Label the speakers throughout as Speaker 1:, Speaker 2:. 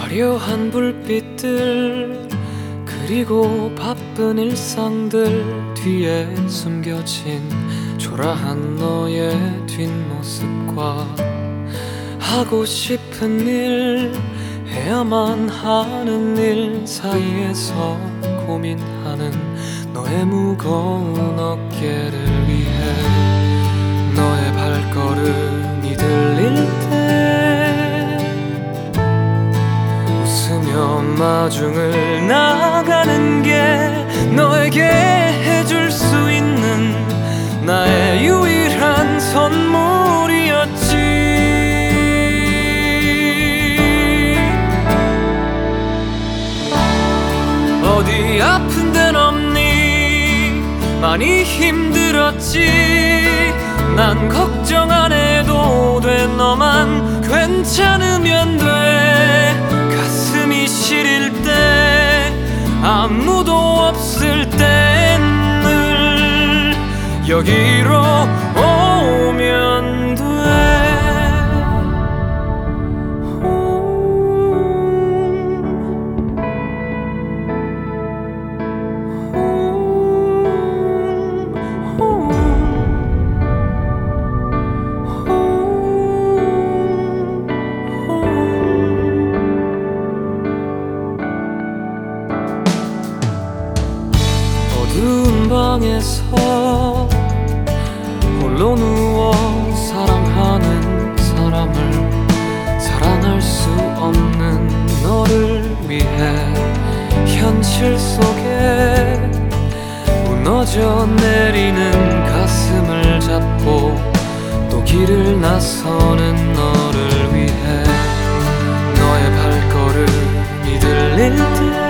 Speaker 1: 화려한 불빛들 그리고 바쁜 일상들 뒤에 숨겨진 초라한 너의 뒷모습과 하고 싶은 일 해야만 하는 일 사이에서 고민하는 너의 무거운 어깨를 위해 너의 발걸음이 들릴 때 웃으며 마중을 나가는 게 너에게 해줄 수 있는 나의 유일한 선물이었지. 어디 아픈 데는 없니? 많이 힘들었지. 난 걱정 안 해도 돼. 너만 괜찮으면 돼. 가슴이 시릴 때 아무도 없을 땐 늘 여기로 오면 돼. 어두운 방에서 홀로 누워 사랑하는 사람을 사랑할 수 없는 너를 위해 현실 속에 무너져 내리는 가슴을 잡고 또 길을 나서는 너를 위해 너의 발걸음이 들릴 때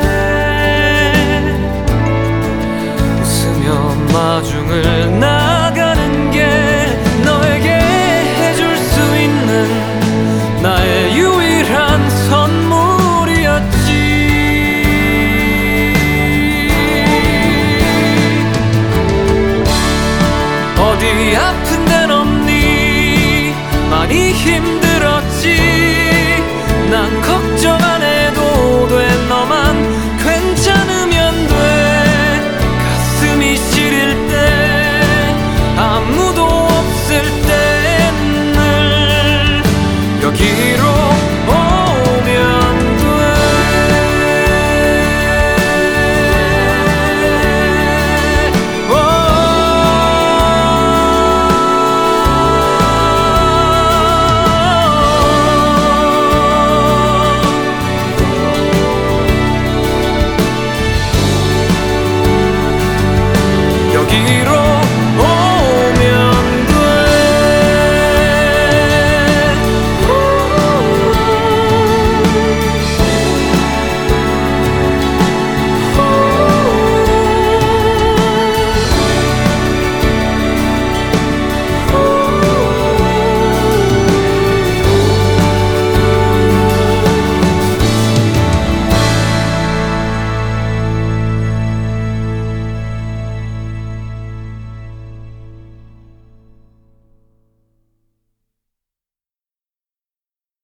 Speaker 1: 마중을 나가는 게 너에게 해줄 수 있는 나의 유일한 선물이었지. 어디 아픈 데는 없니? 많이 힘들었지.